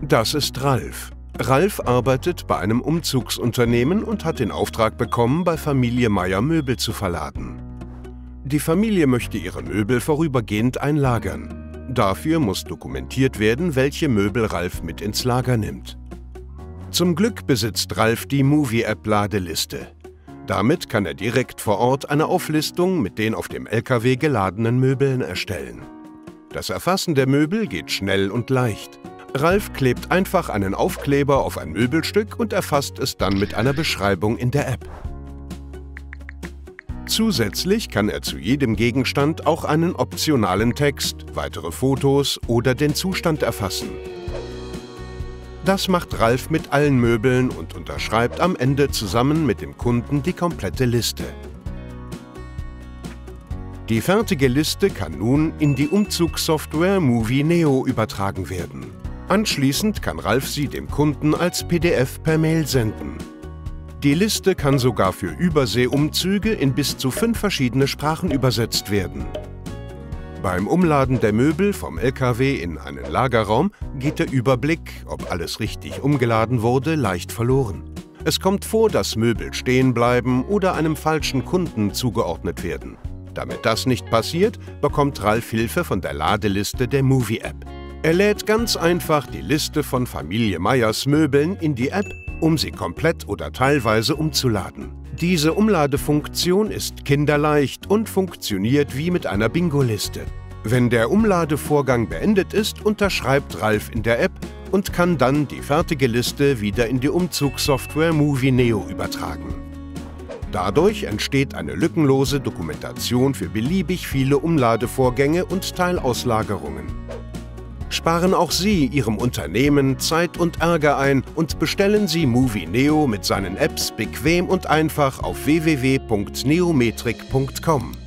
Das ist Ralf. Ralf arbeitet bei einem Umzugsunternehmen und hat den Auftrag bekommen, bei Familie Meyer Möbel zu verladen. Die Familie möchte ihre Möbel vorübergehend einlagern. Dafür muss dokumentiert werden, welche Möbel Ralf mit ins Lager nimmt. Zum Glück besitzt Ralf die Movie-App-Ladeliste. Damit kann er direkt vor Ort eine Auflistung mit den auf dem LKW geladenen Möbeln erstellen. Das Erfassen der Möbel geht schnell und leicht. Ralf klebt einfach einen Aufkleber auf ein Möbelstück und erfasst es dann mit einer Beschreibung in der App. Zusätzlich kann er zu jedem Gegenstand auch einen optionalen Text, weitere Fotos oder den Zustand erfassen. Das macht Ralf mit allen Möbeln und unterschreibt am Ende zusammen mit dem Kunden die komplette Liste. Die fertige Liste kann nun in die Umzugssoftware MovieNeo übertragen werden. Anschließend kann Ralf sie dem Kunden als PDF per Mail senden. Die Liste kann sogar für Überseeumzüge in bis zu 5 verschiedene Sprachen übersetzt werden. Beim Umladen der Möbel vom LKW in einen Lagerraum geht der Überblick, ob alles richtig umgeladen wurde, leicht verloren. Es kommt vor, dass Möbel stehen bleiben oder einem falschen Kunden zugeordnet werden. Damit das nicht passiert, bekommt Ralf Hilfe von der Ladeliste der Movie-App. Er lädt ganz einfach die Liste von Familie Meyers Möbeln in die App, um sie komplett oder teilweise umzuladen. Diese Umladefunktion ist kinderleicht und funktioniert wie mit einer Bingo-Liste. Wenn der Umladevorgang beendet ist, unterschreibt Ralf in der App und kann dann die fertige Liste wieder in die Umzugssoftware MovieNeo übertragen. Dadurch entsteht eine lückenlose Dokumentation für beliebig viele Umladevorgänge und Teilauslagerungen. Sparen auch Sie Ihrem Unternehmen Zeit und Ärger ein und bestellen Sie MovieNeo mit seinen Apps bequem und einfach auf www.neometrik.com.